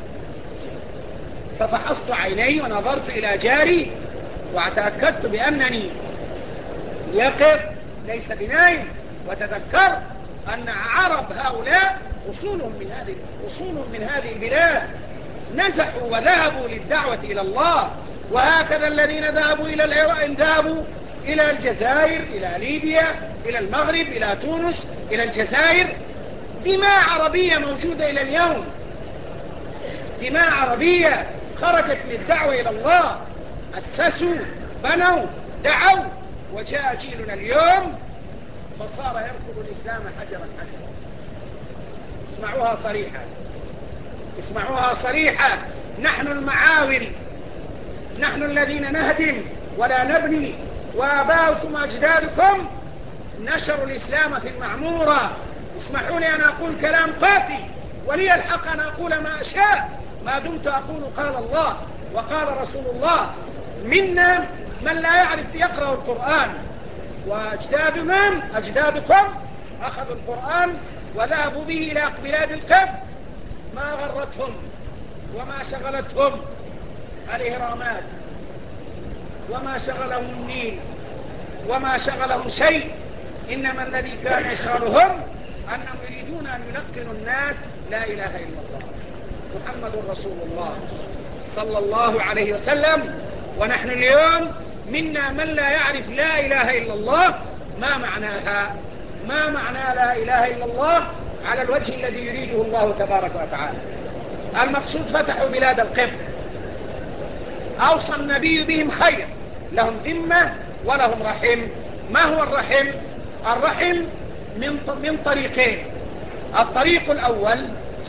ففحصت عيني ونظرت إلى جاري وتأكدت بأنني يقظ ليس بنايم، وتذكرت أن عرب هؤلاء أصولهم من هذه أصولهم من هذه البلاد، نزحوا وذهبوا للدعوة إلى الله. وهكذا الذين ذهبوا إلى العراق ذهبوا إلى الجزائر، إلى ليبيا، إلى المغرب، إلى تونس، إلى الجزائر. دماء عربية موجودة إلى اليوم، دماء عربية خرجت للدعوة إلى الله، أسسوا، بنوا، دعوا. وجاء جيلنا اليوم فصار يرفض الإسلام حجرا حجرا. اسمعوها صريحة، اسمعوها صريحة. نحن المعاول، نحن الذين نهدم ولا نبني، وآباؤكم أجدادكم نشروا الإسلام في المعمورة. اسمحوا لي أن أقول كلام قاسي، ولي الحق أن أقول ما أشاء ما دمت أقول قال الله وقال رسول الله. منا من لا يعرف يقرأ القرآن، وأجداد من أجدادكم أخذوا القرآن وذهبوا به إلى بلاد القبط. ما غرتهم وما شغلتهم الإهرامات، وما شغلهم النيل، وما شغلهم شيء. إنما الذي كان يشغلهم أنهم يريدون أن يلقنوا الناس لا إله إلا الله محمد رسول الله صلى الله عليه وسلم. ونحن اليوم منا من لا يعرف لا إله إلا الله ما معناها، ما معنى لا إله إلا الله على الوجه الذي يريده الله تبارك وتعالى. المقصود فتحوا بلاد القبط، أوصى النبي بهم خير، لهم ذمة ولهم رحم. ما هو الرحم؟ الرحم من من طريقين. الطريق الأول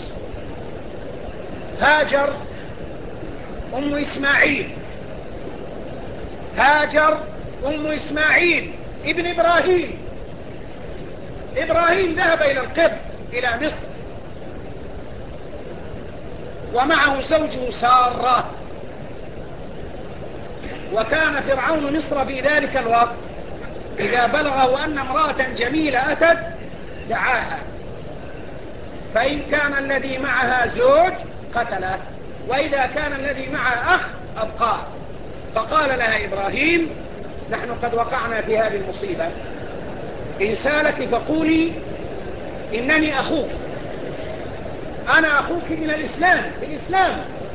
هاجر أم إسماعيل، هاجر أم إسماعيل ابن إبراهيم. إبراهيم ذهب إلى القبط إلى مصر ومعه زوجه سارة. وكان فرعون مصر في ذلك الوقت إذا بلغه أن امرأة جميلة أتت دعاها، فإن كان الذي معها زوج قتله، وإذا كان الذي معها أخ أبقاه. فقال لها إبراهيم نحن قد وقعنا في هذه المصيبة، إن سالك فقولي إنني أخوك، أنا أخوك إلى الإسلام بالإسلام.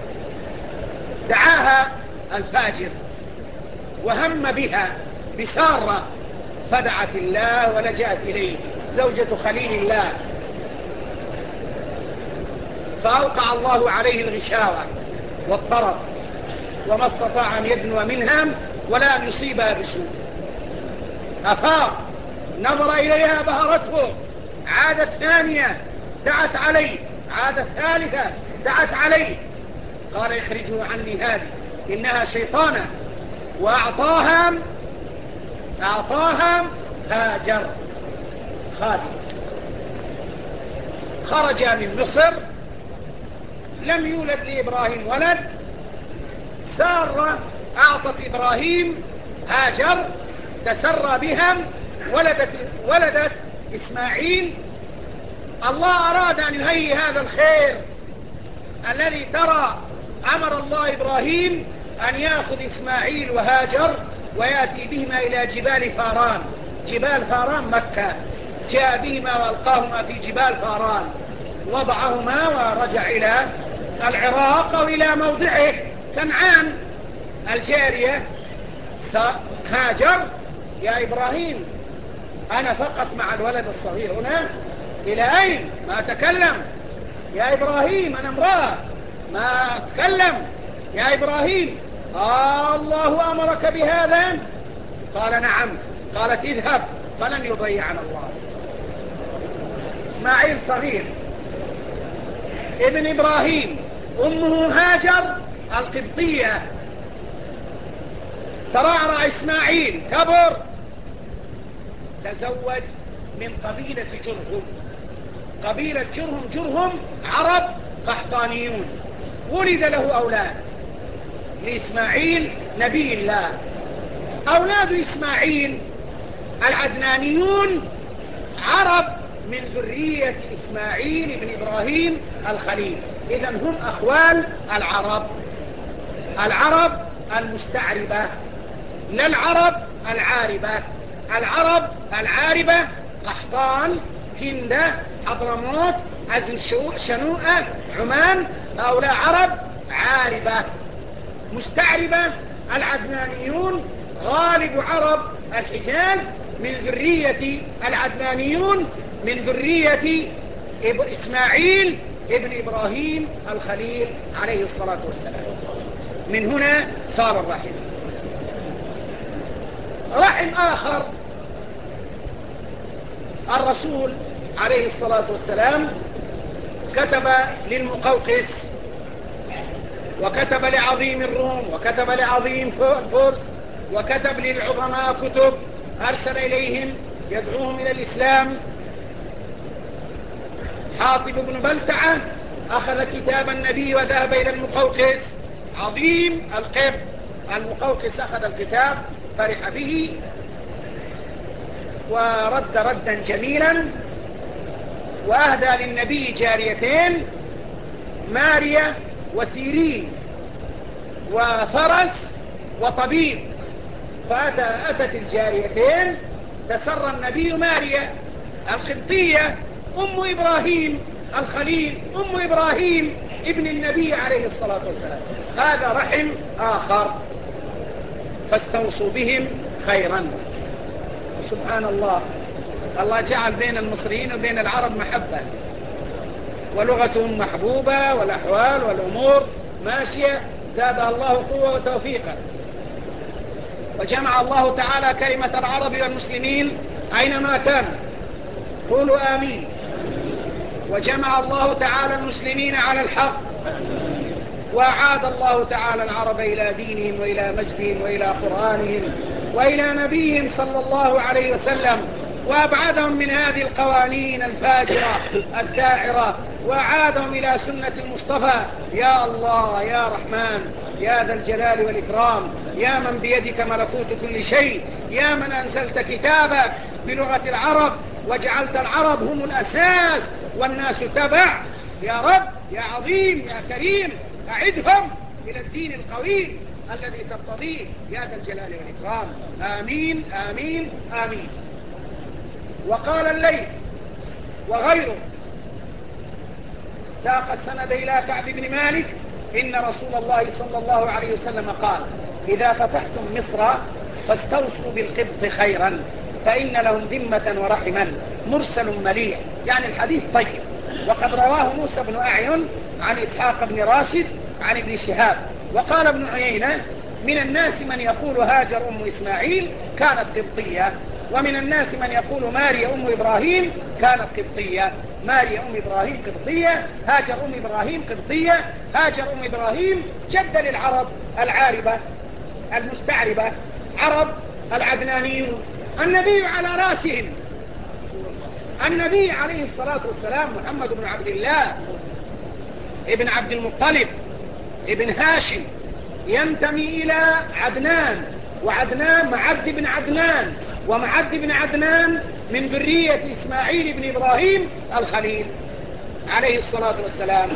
دعاها الفاجر وهم بها بسارة، فدعت الله ولجأت إليه زوجة خليل الله، فأوقع الله عليه الغشاوة والطرف، وما استطاع أن يدنو منها ولا أن يصيبها بسوء. أفاق، نظر إليها بهرته، عادت ثانية دعت عليه، عادت ثالثة دعت عليه، قال اخرجوا عني هذه إنها شيطانة. وأعطاها أعطاها هاجر خادم. خرج من مصر، لم يولد لإبراهيم ولد، سارة أعطت إبراهيم هاجر، تسرى بها، ولدت, ولدت إسماعيل. الله أراد أن يهيئ هذا الخير الذي ترى، أمر الله إبراهيم أن يأخذ إسماعيل وهاجر ويأتي بهما إلى جبال فاران، جبال فاران مكة، جاء بهما وألقاهما في جبال فاران، وضعهما ورجع إلى العراق أو إلى موضعه كنعان. الجارية هاجر: يا إبراهيم أنا فقط مع الولد الصغير هنا، إلى أين؟ ما أتكلم. يا إبراهيم أنا امرأة، ما أتكلم. يا إبراهيم آه الله أمرك بهذا؟ قال نعم. قالت اذهب فلن يضيعنا الله. إسماعيل صغير، ابن إبراهيم، أمه هاجر القبطية. ترعرع إسماعيل، كبر، تزوج من قبيلة جرهم. قبيلة جرهم جرهم عرب قحطانيون. ولد له أولاد لإسماعيل نبي الله. أولاد إسماعيل العدنانيون عرب من ذرية إسماعيل بن إبراهيم الخليل. إذن هم أخوال العرب، العرب المستعربة، لا العرب العاربة. العرب العاربة قحطان، هندة، حضرموت، أزل شنوءة، عمان. هؤلاء عرب عاربة. مستعربة العدنانيون، غالب عرب الحجاز من ذرية العدنانيون، من ذرية إسماعيل ابن إبراهيم الخليل عليه الصلاة والسلام. من هنا صار الرحم. رحم آخر، الرسول عليه الصلاة والسلام كتب للمقوقس، وكتب لعظيم الروم، وكتب لعظيم الفرس، وكتب للعظماء كتب، أرسل إليهم يدعوهم إلى الإسلام. حاطب بن بلتعة أخذ كتاب النبي وذهب إلى المقوقس، عظيم القبط. المقوقس أخذ الكتاب، فرح به ورد ردا جميلا، وأهدى للنبي جاريتين، ماريا وسيرين، وفرس وطبيب. فأتت الجاريتين، تسرى النبي ماريا القبطية أم إبراهيم الخليل، أم إبراهيم ابن النبي عليه الصلاة والسلام. هذا رحم آخر، فاستوصوا بهم خيرا. سبحان الله، الله جعل بين المصريين وبين العرب محبة، ولغتهم محبوبة، والأحوال والأمور ماشية، زادها الله قوة وتوفيقا. وجمع الله تعالى كلمة العرب والمسلمين أينما كانوا. قولوا آمين. وجمع الله تعالى المسلمين على الحق، وأعاد الله تعالى العرب إلى دينهم وإلى مجدهم وإلى قرآنهم وإلى نبيهم صلى الله عليه وسلم، وأبعدهم من هذه القوانين الفاجرة الداعرة، وأعادهم إلى سنة المصطفى. يا الله يا رحمن يا ذا الجلال والإكرام، يا من بيدك ملكوت كل شيء، يا من أنزلت كتابك بلغة العرب وجعلت العرب هم الأساس والناس تبع. يا رب يا عظيم يا كريم، أعدهم إلى الدين القويم الذي ترتضيه يا ذا الجلال والإكرام. آمين آمين آمين. وقال الليث وغيره: ساق السند إلى كعب بن مالك إن رسول الله صلى الله عليه وسلم قال إذا فتحتم مصر فاستوصوا بالقبط خيرا فإن لهم ذمة ورحما مرسل مليح، يعني الحديث طيب. وقد رواه موسى بن أعين عن إسحاق بن راشد عن ابن شهاب. وقال ابن عيينة من الناس من يقول هاجر أم إسماعيل كانت قبطية، ومن الناس من يقول ماريا أم إبراهيم كانت قبطية. ماريا أم إبراهيم قبطية، هاجر أم إبراهيم قبطية. هاجر أم إبراهيم جد للعرب العاربة المستعربة، عرب العدنانيون، النبي على رأسهم، النبي عليه الصلاة والسلام محمد بن عبد الله ابن عبد المطلب ابن هاشم، ينتمي إلى عدنان، وعدنان معد بن عدنان، ومعد بن عدنان من ذرية إسماعيل بن إبراهيم الخليل عليه الصلاة والسلام.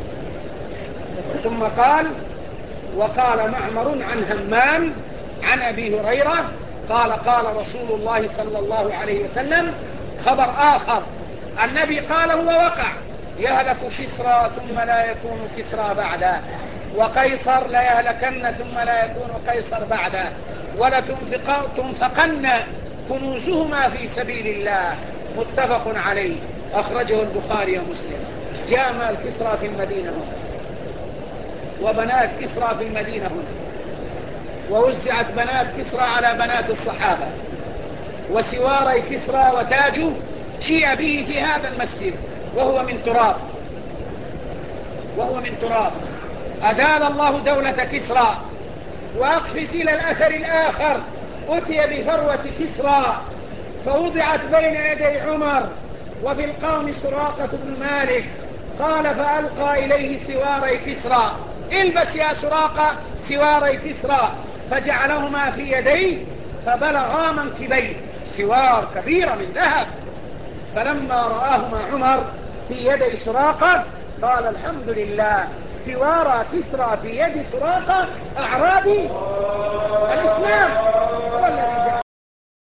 ثم قال وقال معمر عن همام عن أبي هريرة قال قال رسول الله صلى الله عليه وسلم. خبر آخر النبي قال هو وقع: يهلك كسرى ثم لا يكون كسرى بعده، وقيصر لا يهلكن ثم لا يكون قيصر بعده، ولتنفقن كنوزهما في سبيل الله. متفق عليه، أخرجه البخاري ومسلم. جاء مال كسرى في المدينة هنا، وبنات كسرى في المدينة هنا، ووزعت بنات كسرى على بنات الصحابة، وسواري كسرى وتاجه شيء به في هذا المسجد، وهو من تراب، وهو من تراب. أدال الله دولة كسرى. وأقفز إلى الأثر الآخر: أتي بفروة كسرى فوضعت بين يدي عمر، وفي القوم سراقة بن مالك، قال فألقى إليه سواري كسرى: البس يا سراقة سواري كسرى، فجعلهما في يديه فبلغا منكبيه، سوار كبيرة من ذهب. فلما رآهما عمر في يدي سراقة قال الحمد لله، سوار كسرى في يد سراقة أعرابي. الإسلام